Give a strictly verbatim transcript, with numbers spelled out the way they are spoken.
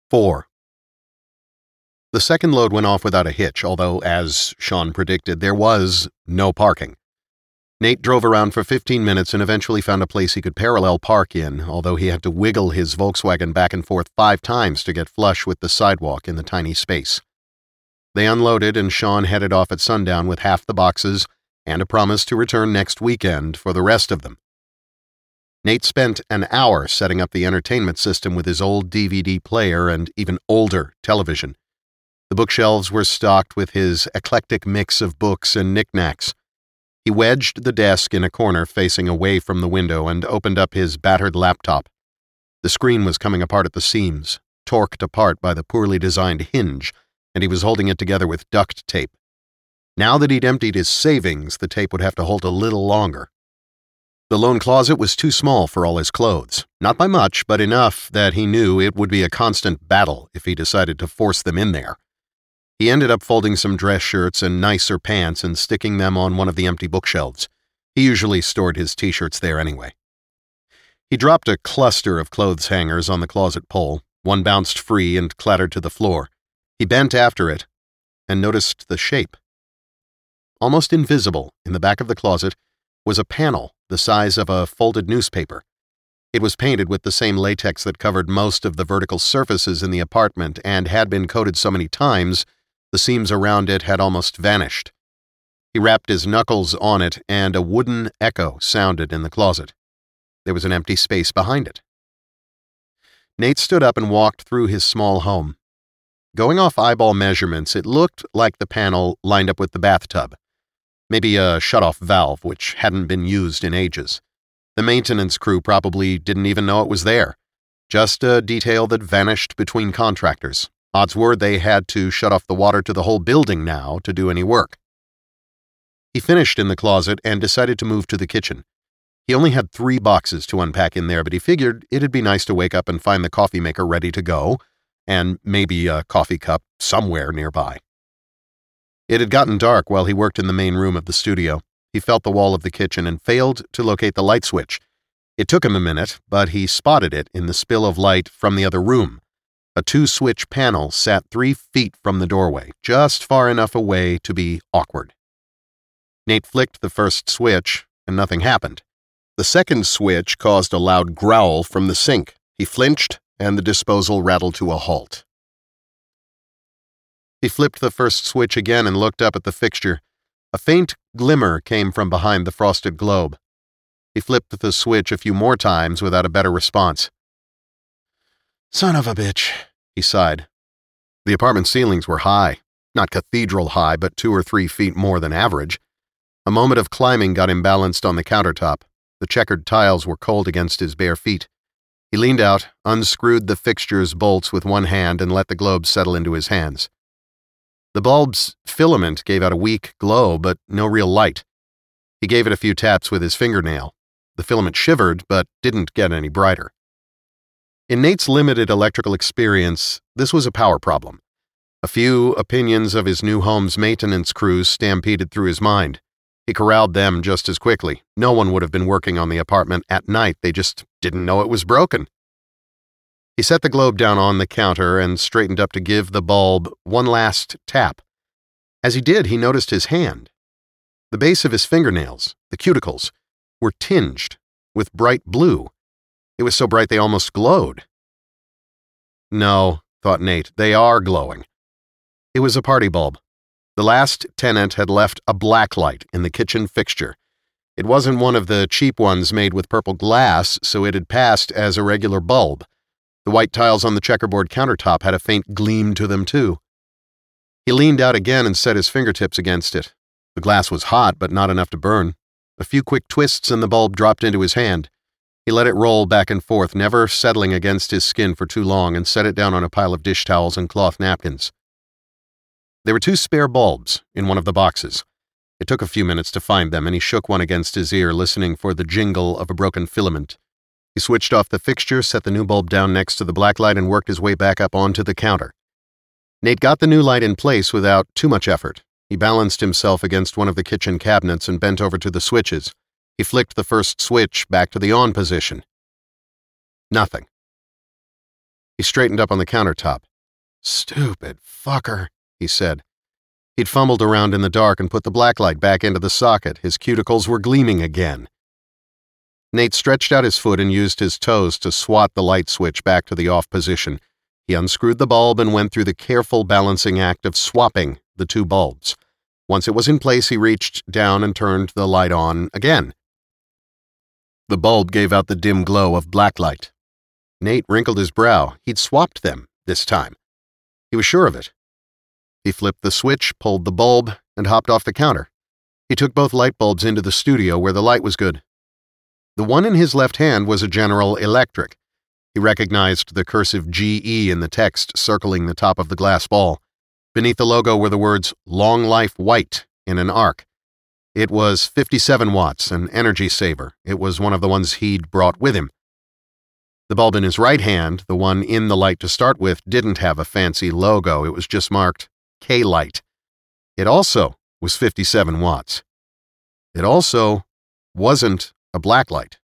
Four. The second load went off without a hitch, although, as Sean predicted, there was no parking. Nate drove around for fifteen minutes and eventually found a place he could parallel park in, although he had to wiggle his Volkswagen back and forth five times to get flush with the sidewalk in the tiny space. They unloaded and Sean headed off at sundown with half the boxes and a promise to return next weekend for the rest of them. Nate spent an hour setting up the entertainment system with his old D V D player and even older television. The bookshelves were stocked with his eclectic mix of books and knickknacks. He wedged the desk in a corner facing away from the window and opened up his battered laptop. The screen was coming apart at the seams, torqued apart by the poorly designed hinge, and he was holding it together with duct tape. Now that he'd emptied his savings, the tape would have to hold a little longer. The lone closet was too small for all his clothes, not by much, but enough that he knew it would be a constant battle if he decided to force them in there. He ended up folding some dress shirts and nicer pants and sticking them on one of the empty bookshelves. He usually stored his t-shirts there anyway. He dropped a cluster of clothes hangers on the closet pole. One bounced free and clattered to the floor. He bent after it and noticed the shape. Almost invisible in the back of the closet was a panel the size of a folded newspaper. It was painted with the same latex that covered most of the vertical surfaces in the apartment and had been coated so many times the seams around it had almost vanished. He rapped his knuckles on it, and a wooden echo sounded in the closet. There was an empty space behind it. Nate stood up and walked through his small home. Going off eyeball measurements, it looked like the panel lined up with the bathtub. Maybe a shut-off valve, which hadn't been used in ages. The maintenance crew probably didn't even know it was there. Just a detail that vanished between contractors. Odds were they had to shut off the water to the whole building now to do any work. He finished in the closet and decided to move to the kitchen. He only had three boxes to unpack in there, but he figured it'd be nice to wake up and find the coffee maker ready to go, and maybe a coffee cup somewhere nearby. It had gotten dark while he worked in the main room of the studio. He felt the wall of the kitchen and failed to locate the light switch. It took him a minute, but he spotted it in the spill of light from the other room. A two-switch panel sat three feet from the doorway, just far enough away to be awkward. Nate flicked the first switch, and nothing happened. The second switch caused a loud growl from the sink. He flinched, and the disposal rattled to a halt. He flipped the first switch again and looked up at the fixture. A faint glimmer came from behind the frosted globe. He flipped the switch a few more times without a better response. "Son of a bitch," he sighed. The apartment ceilings were high. Not cathedral high, but two or three feet more than average. A moment of climbing got him balanced on the countertop. The checkered tiles were cold against his bare feet. He leaned out, unscrewed the fixture's bolts with one hand, and let the globe settle into his hands. The bulb's filament gave out a weak glow, but no real light. He gave it a few taps with his fingernail. The filament shivered, but didn't get any brighter. In Nate's limited electrical experience, this was a power problem. A few opinions of his new home's maintenance crews stampeded through his mind. He corralled them just as quickly. No one would have been working on the apartment at night. They just didn't know it was broken. He set the globe down on the counter and straightened up to give the bulb one last tap. As he did, he noticed his hand. The base of his fingernails, the cuticles, were tinged with bright blue. It was so bright they almost glowed. No, thought Nate, they are glowing. It was a party bulb. The last tenant had left a black light in the kitchen fixture. It wasn't one of the cheap ones made with purple glass, so it had passed as a regular bulb. The white tiles on the checkerboard countertop had a faint gleam to them, too. He leaned out again and set his fingertips against it. The glass was hot, but not enough to burn. A few quick twists and the bulb dropped into his hand. He let it roll back and forth, never settling against his skin for too long, and set it down on a pile of dish towels and cloth napkins. There were two spare bulbs in one of the boxes. It took a few minutes to find them, and he shook one against his ear, listening for the jingle of a broken filament. He switched off the fixture, set the new bulb down next to the black light, and worked his way back up onto the counter. Nate got the new light in place without too much effort. He balanced himself against one of the kitchen cabinets and bent over to the switches. He flicked the first switch back to the on position. Nothing. He straightened up on the countertop. "Stupid fucker," he said. He'd fumbled around in the dark and put the blacklight back into the socket. His cuticles were gleaming again. Nate stretched out his foot and used his toes to swat the light switch back to the off position. He unscrewed the bulb and went through the careful balancing act of swapping the two bulbs. Once it was in place, he reached down and turned the light on again. The bulb gave out the dim glow of blacklight. Nate wrinkled his brow. He'd swapped them this time. He was sure of it. He flipped the switch, pulled the bulb, and hopped off the counter. He took both light bulbs into the studio where the light was good. The one in his left hand was a General Electric. He recognized the cursive G E in the text circling the top of the glass ball. Beneath the logo were the words "Long Life White" in an arc. It was fifty-seven watts, an energy saver. It was one of the ones he'd brought with him. The bulb in his right hand, the one in the light to start with, didn't have a fancy logo. It was just marked K-Light. It also was fifty-seven watts. It also wasn't a black light.